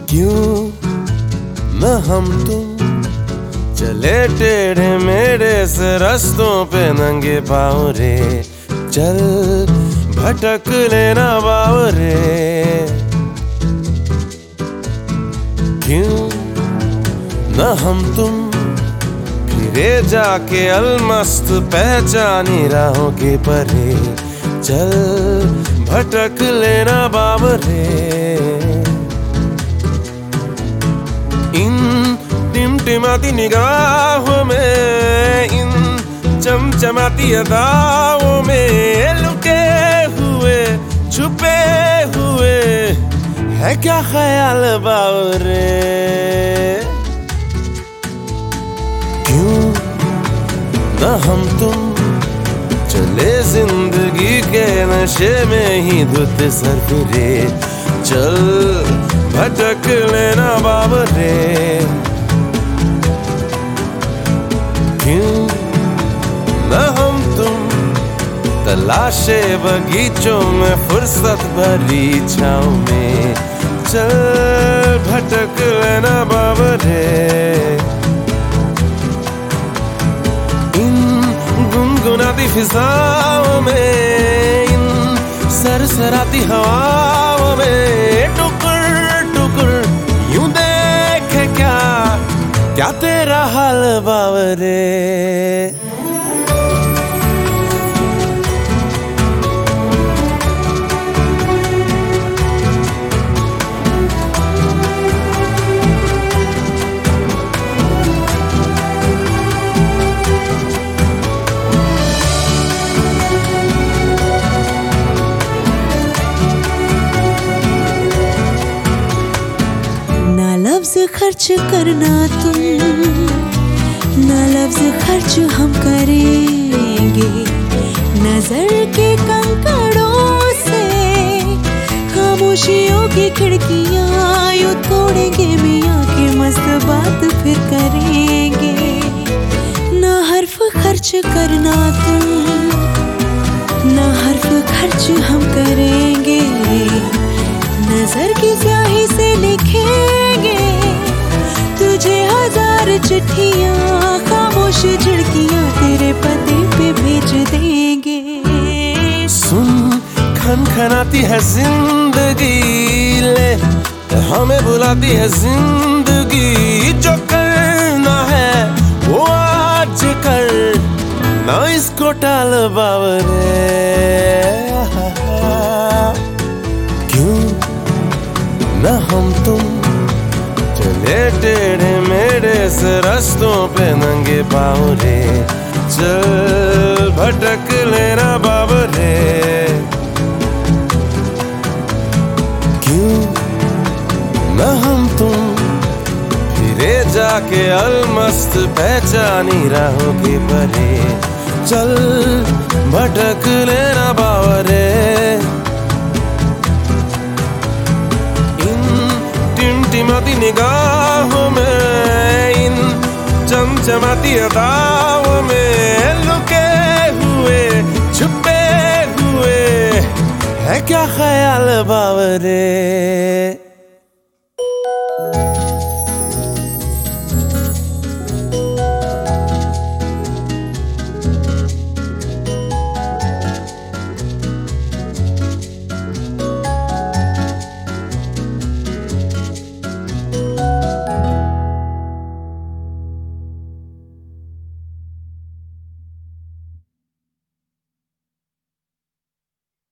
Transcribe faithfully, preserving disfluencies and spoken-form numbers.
क्यों न हम तुम चले टेढ़े मेढ़े से रास्तों पे नंगे पाँव रे, चल भटक लेना बावरे। क्यों न हम तुम फिरे जाके अलमस्त पहचानी राहों के परे, चल भटक लेना बावरे। इन टिमटिमाती निगाहों में, इन चमचमाती अदाओं में लुके हुए छुपे हुए है क्या ख्याल बावरे। क्यों न हम तुम चले जिंदगी के नशे में ही धुत सर फिरे, चल भटक लेना बावरे। क्यों न हम तुम तलाशे बगीचों में फुर्सत भरी छाँव में, चल भटक लेना बावरे। इन गुनगुनाती फिजाओं में, इन सरसराती हवाओं में टुकुर टुकुर यूं देखे क्या क्या तेरा हाल बावरे। लफ्ज़ खर्च करना तुम, ना लफ्ज़ खर्च हम करेंगे। नजर के कंकड़ों से खामोशियों की खिड़कियां यूं तोड़ेंगे, मियाँ की मस्त बात फिर करेंगे। ना हर्फ खर्च करना तुम, ना हर्फ खर्च हम करेंगे। नजर की स्याही से लिखेंगे तुझे हजार चिट्ठियां, खामोश झिड़कियां तेरे पते पे भेज देंगे। सुन खनखनाती है जिंदगी, ले हमें बुलाती है जिंदगी। जो करना है वो आज कर, ना इसको टाल बावरे। क्यों न हम तुम चले टेढ़े मेढ़े से रास्तों पे नंगे पाँव रे, चल भटक लेना बावरे। क्यों न हम तुम फिरे जाके अलमस्त पहचानी राहों के परे, चल भटक लेना बावरे। टिमटिमाती निगाहों में, इन चमचमाती अदाओं में लुके हुए छुपे हुए है क्या ख्याल बावरे।